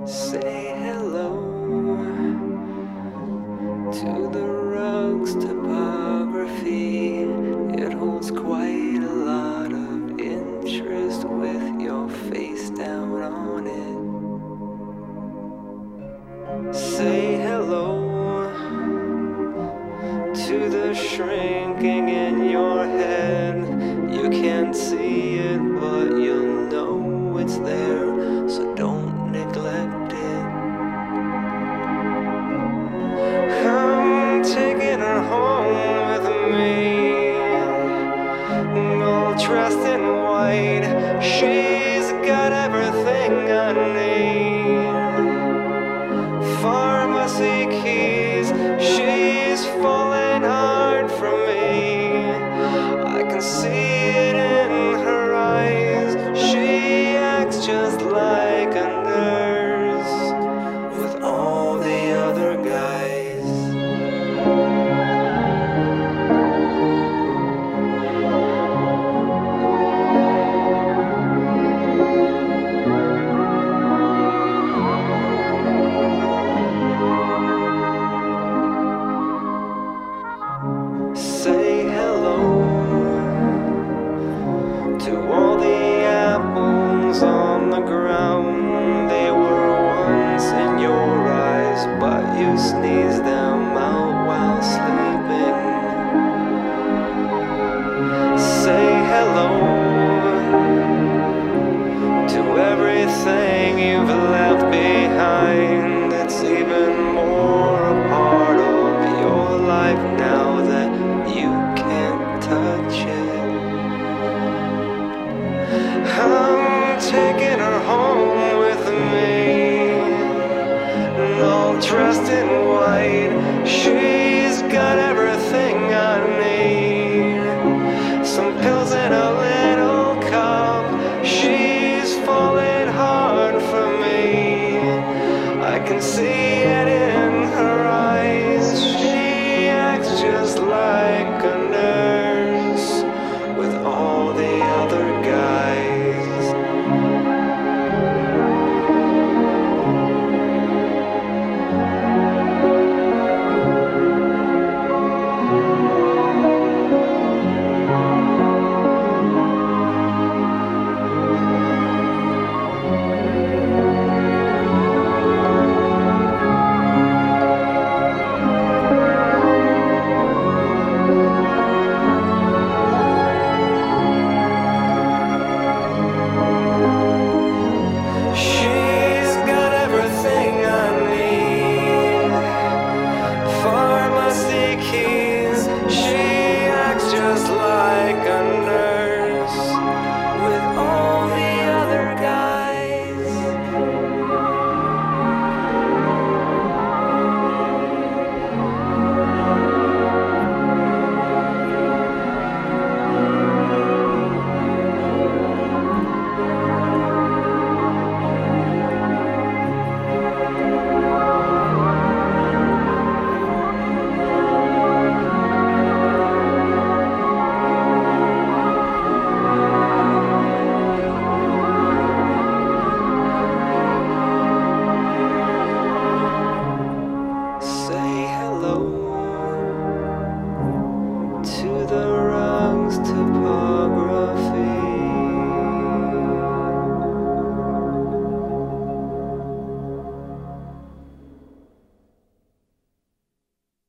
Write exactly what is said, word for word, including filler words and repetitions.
Say hello to the rug's topography. It holds quite a lot of interest with your face down on it. Say hello to the shrinking in your head. You can't see it, but you'll know it's there, so don't neglect it. I'm taking her home with me, all dressed in white. She's got everything I need. Pharmacy keys, she's falling hard for me. I can see it in her eyes. She acts just like a nurse with all the other guys. Say hello to all the apples on the ground. They were once in your eyes, but you sneezed them out while sleeping. Say hello to everything you've left behind. It's even more a part of your life now that you can't touch it. I'm taking her home with me, all dressed in white. She